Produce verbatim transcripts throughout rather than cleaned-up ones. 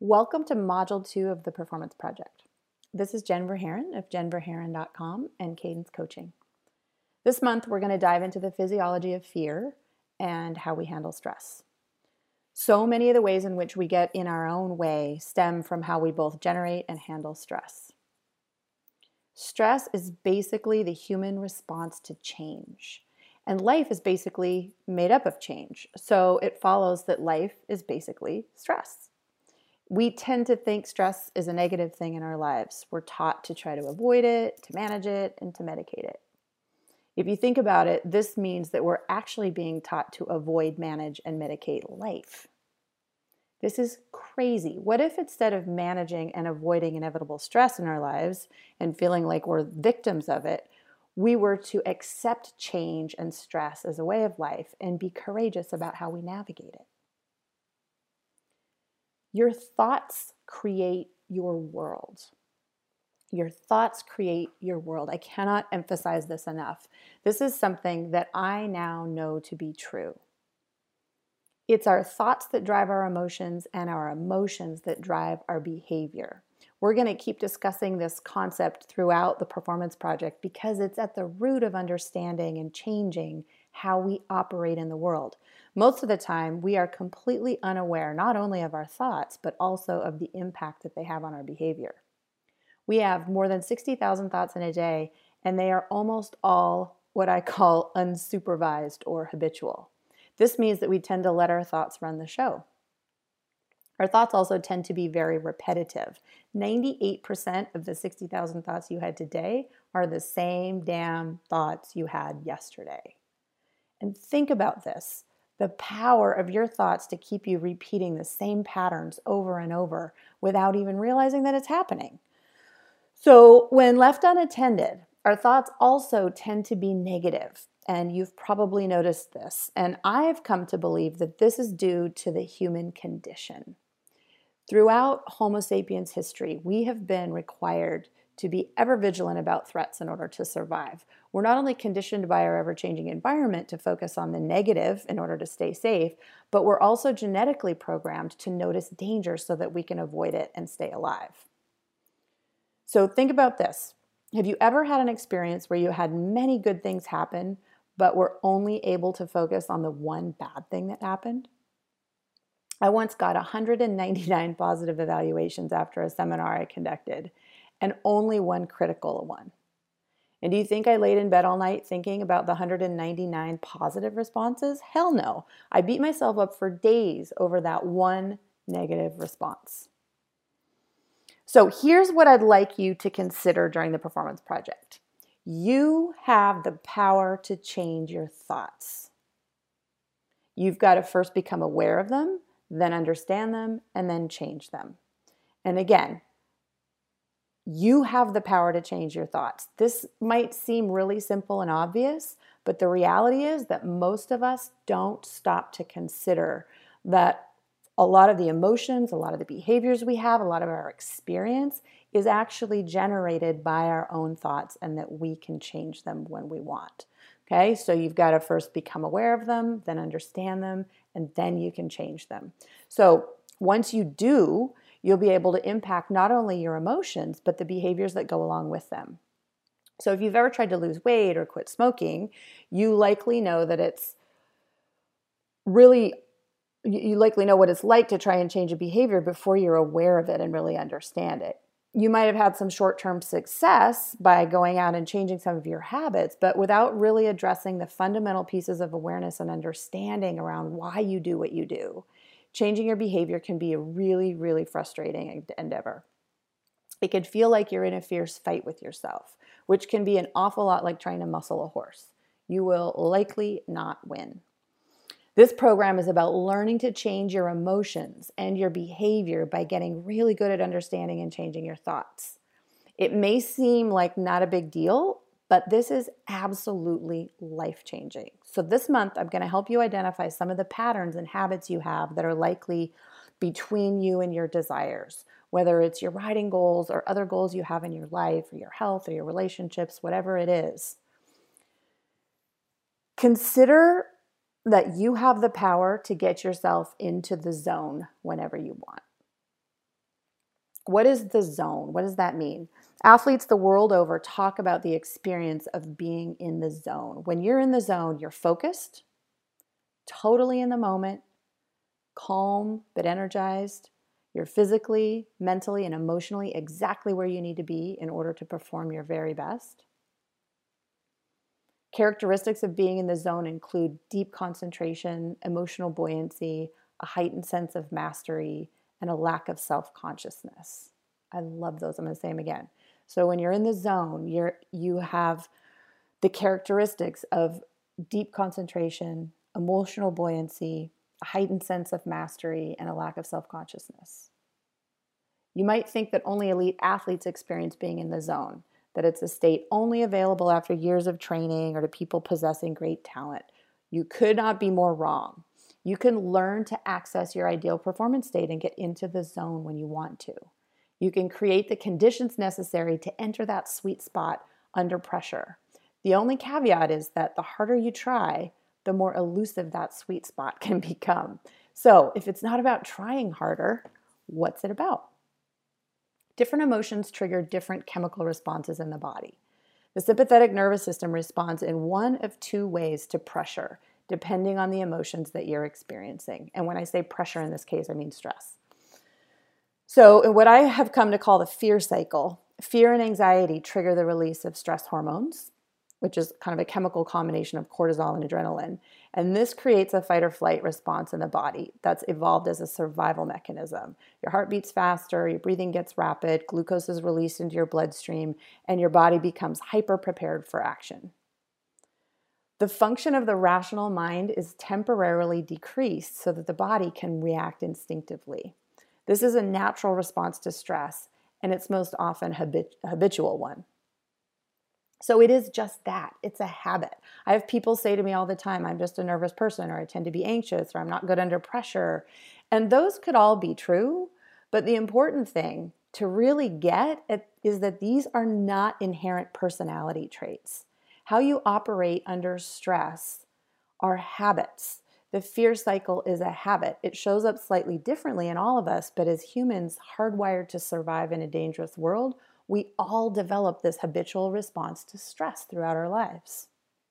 Welcome to Module two of the Performance Project. This is Jen Verheeren of jen verheeren dot com and Cadence Coaching. This month, we're going to dive into the physiology of fear and how we handle stress. So many of the ways in which we get in our own way stem from how we both generate and handle stress. Stress is basically the human response to change. And life is basically made up of change. So it follows that life is basically stress. We tend to think stress is a negative thing in our lives. We're taught to try to avoid it, to manage it, and to medicate it. If you think about it, this means that we're actually being taught to avoid, manage, and medicate life. This is crazy. What if instead of managing and avoiding inevitable stress in our lives and feeling like we're victims of it, we were to accept change and stress as a way of life and be courageous about how we navigate it? Your thoughts create your world. Your thoughts create your world. I cannot emphasize this enough. This is something that I now know to be true. It's our thoughts that drive our emotions and our emotions that drive our behavior. We're going to keep discussing this concept throughout the Performance Project because it's at the root of understanding and changing how we operate in the world. Most of the time, we are completely unaware not only of our thoughts, but also of the impact that they have on our behavior. We have more than sixty thousand thoughts in a day, and they are almost all what I call unsupervised or habitual. This means that we tend to let our thoughts run the show. Our thoughts also tend to be very repetitive. ninety-eight percent of the sixty thousand thoughts you had today are the same damn thoughts you had yesterday. And think about this, the power of your thoughts to keep you repeating the same patterns over and over without even realizing that it's happening. So when left unattended, our thoughts also tend to be negative. And you've probably noticed this. And I've come to believe that this is due to the human condition. Throughout Homo sapiens history, we have been required to be ever vigilant about threats in order to survive. We're not only conditioned by our ever-changing environment to focus on the negative in order to stay safe, but we're also genetically programmed to notice danger so that we can avoid it and stay alive. So think about this. Have you ever had an experience where you had many good things happen, but were only able to focus on the one bad thing that happened? I once got one hundred ninety-nine positive evaluations after a seminar I conducted, and only one critical one. And do you think I laid in bed all night thinking about the one hundred ninety-nine positive responses? Hell no. I beat myself up for days over that one negative response. So here's what I'd like you to consider during the Performance Project. You have the power to change your thoughts. You've got to first become aware of them, then understand them, and then change them. And again, you have the power to change your thoughts. This might seem really simple and obvious, but the reality is that most of us don't stop to consider that a lot of the emotions, a lot of the behaviors we have, a lot of our experience is actually generated by our own thoughts and that we can change them when we want. Okay, so you've got to first become aware of them, then understand them, and then you can change them. So once you do, you'll be able to impact not only your emotions, but the behaviors that go along with them. So if you've ever tried to lose weight or quit smoking, you likely know that it's really, you likely know what it's like to try and change a behavior before you're aware of it and really understand it. You might have had some short-term success by going out and changing some of your habits, but without really addressing the fundamental pieces of awareness and understanding around why you do what you do, changing your behavior can be a really, really frustrating endeavor. It could feel like you're in a fierce fight with yourself, which can be an awful lot like trying to muscle a horse. You will likely not win. This program is about learning to change your emotions and your behavior by getting really good at understanding and changing your thoughts. It may seem like not a big deal, but this is absolutely life-changing. So this month, I'm going to help you identify some of the patterns and habits you have that are likely between you and your desires, whether it's your writing goals or other goals you have in your life or your health or your relationships, whatever it is. Consider that you have the power to get yourself into the zone whenever you want. What is the zone? What does that mean? Athletes the world over talk about the experience of being in the zone. When you're in the zone, you're focused, totally in the moment, calm but energized. You're physically, mentally, and emotionally exactly where you need to be in order to perform your very best. Characteristics of being in the zone include deep concentration, emotional buoyancy, a heightened sense of mastery, and a lack of self-consciousness. I love those. I'm going to say them again. So when you're in the zone, you're you have the characteristics of deep concentration, emotional buoyancy, a heightened sense of mastery, and a lack of self-consciousness. You might think that only elite athletes experience being in the zone, that it's a state only available after years of training or to people possessing great talent. You could not be more wrong. You can learn to access your ideal performance state and get into the zone when you want to. You can create the conditions necessary to enter that sweet spot under pressure. The only caveat is that the harder you try, the more elusive that sweet spot can become. So if it's not about trying harder, what's it about? Different emotions trigger different chemical responses in the body. The sympathetic nervous system responds in one of two ways to pressure, depending on the emotions that you're experiencing. And when I say pressure in this case, I mean stress. So what I have come to call the fear cycle, fear and anxiety trigger the release of stress hormones, which is kind of a chemical combination of cortisol and adrenaline. And this creates a fight or flight response in the body that's evolved as a survival mechanism. Your heart beats faster, your breathing gets rapid, glucose is released into your bloodstream, and your body becomes hyper prepared for action. The function of the rational mind is temporarily decreased so that the body can react instinctively. This is a natural response to stress, and it's most often habit- a habitual one. So it is just that. It's a habit. I have people say to me all the time, I'm just a nervous person, or I tend to be anxious, or I'm not good under pressure. And those could all be true. But the important thing to really get at is that these are not inherent personality traits. How you operate under stress are habits. The fear cycle is a habit. It shows up slightly differently in all of us, but as humans hardwired to survive in a dangerous world, we all develop this habitual response to stress throughout our lives.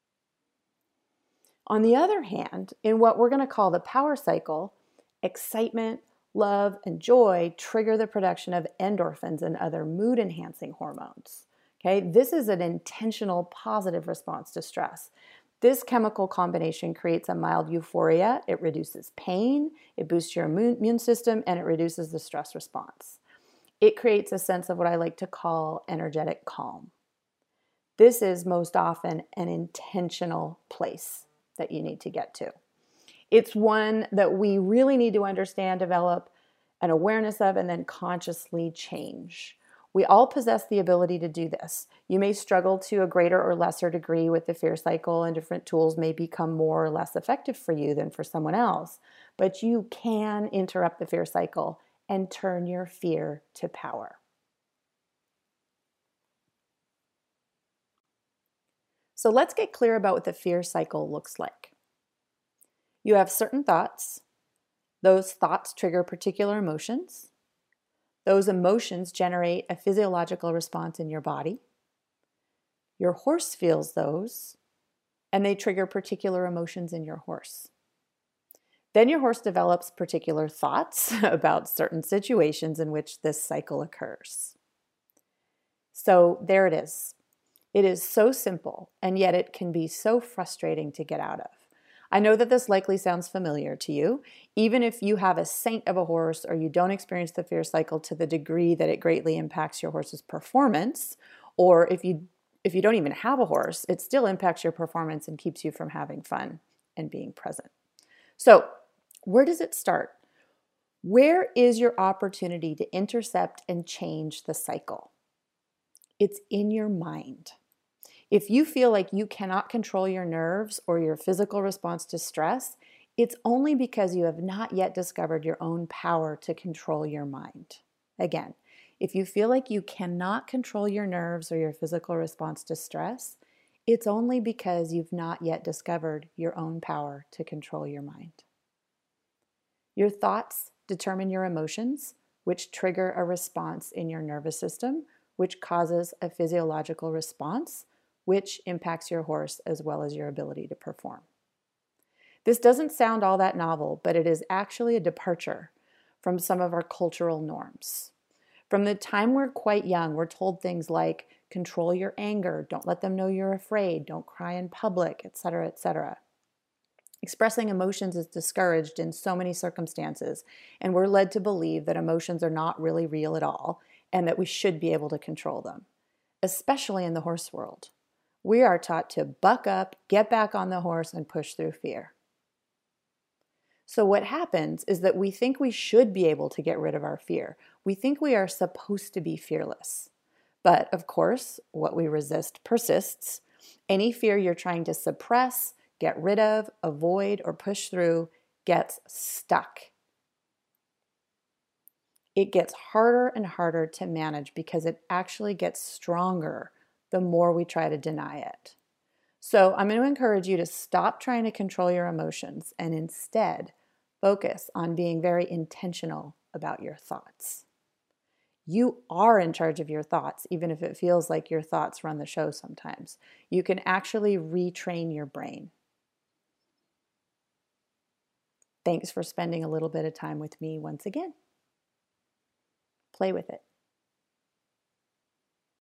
On the other hand, in what we're going to call the power cycle, excitement, love, and joy trigger the production of endorphins and other mood-enhancing hormones. Okay, this is an intentional positive response to stress. This chemical combination creates a mild euphoria. It reduces pain, it boosts your immune system, and it reduces the stress response. It creates a sense of what I like to call energetic calm. This is most often an intentional place that you need to get to. It's one that we really need to understand, develop an awareness of, and then consciously change. We all possess the ability to do this. You may struggle to a greater or lesser degree with the fear cycle, and different tools may become more or less effective for you than for someone else, but you can interrupt the fear cycle and turn your fear to power. So let's get clear about what the fear cycle looks like. You have certain thoughts. Those thoughts trigger particular emotions. Those emotions generate a physiological response in your body. Your horse feels those, and they trigger particular emotions in your horse. Then your horse develops particular thoughts about certain situations in which this cycle occurs. So there it is. It is so simple, and yet it can be so frustrating to get out of. I know that this likely sounds familiar to you, even if you have a saint of a horse or you don't experience the fear cycle to the degree that it greatly impacts your horse's performance, or if you if you don't even have a horse, it still impacts your performance and keeps you from having fun and being present. So, where does it start? Where is your opportunity to intercept and change the cycle? It's in your mind. If you feel like you cannot control your nerves or your physical response to stress, it's only because you have not yet discovered your own power to control your mind. Again, if you feel like you cannot control your nerves or your physical response to stress, it's only because you've not yet discovered your own power to control your mind. Your thoughts determine your emotions, which trigger a response in your nervous system, which causes a physiological response, which impacts your horse as well as your ability to perform. This doesn't sound all that novel, but it is actually a departure from some of our cultural norms. From the time we're quite young, we're told things like control your anger, don't let them know you're afraid, don't cry in public, et cetera, et cetera. Expressing emotions is discouraged in so many circumstances, and we're led to believe that emotions are not really real at all and that we should be able to control them, especially in the horse world. We are taught to buck up, get back on the horse, and push through fear. So what happens is that we think we should be able to get rid of our fear. We think we are supposed to be fearless. But of course, what we resist persists. Any fear you're trying to suppress, get rid of, avoid, or push through gets stuck. It gets harder and harder to manage because it actually gets stronger the more we try to deny it. So I'm going to encourage you to stop trying to control your emotions and instead focus on being very intentional about your thoughts. You are in charge of your thoughts, even if it feels like your thoughts run the show sometimes. You can actually retrain your brain. Thanks for spending a little bit of time with me once again. Play with it.